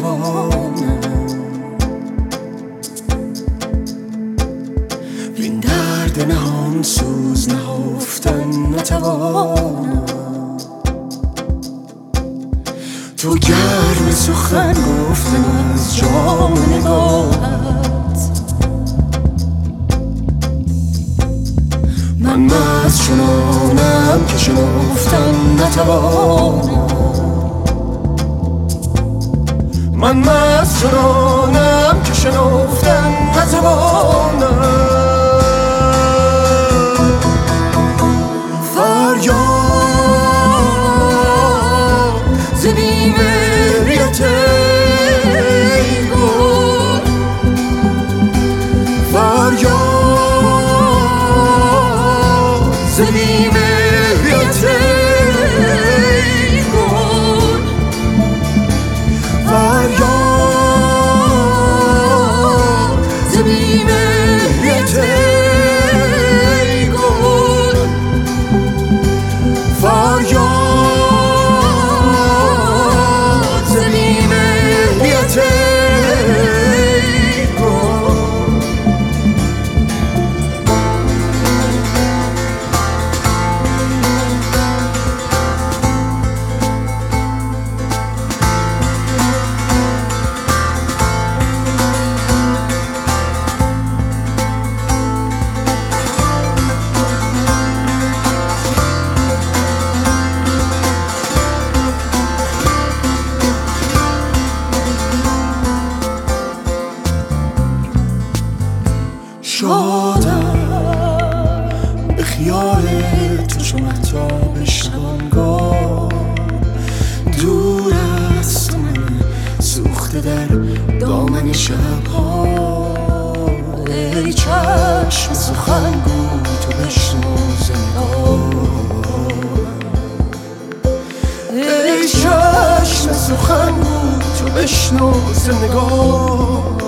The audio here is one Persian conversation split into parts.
نتوانم این درد نهان سوز نهفتن نتوانم تو گرم سخن گفتن از جام نگاهت من مست چنانم که شنفتن نتوانم من مست چنانم که شنفتن نتوانم فریاد ز بی‌مهریت ای گل فریاد ز بی‌مهریت ای گل فریاد ز بی‌مهریت ای گل فریاد ز بی‌مهریت ای گل شادم به خیال تو چو مهتاب شبانگاه دور است من سوخته در دامن شبها ای چشم سخنگو تو بشنو ز نگاهم ای چشم سخنگو تو بشنو ز نگاهم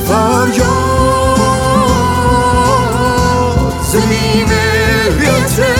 فریاد ز بی‌مهریت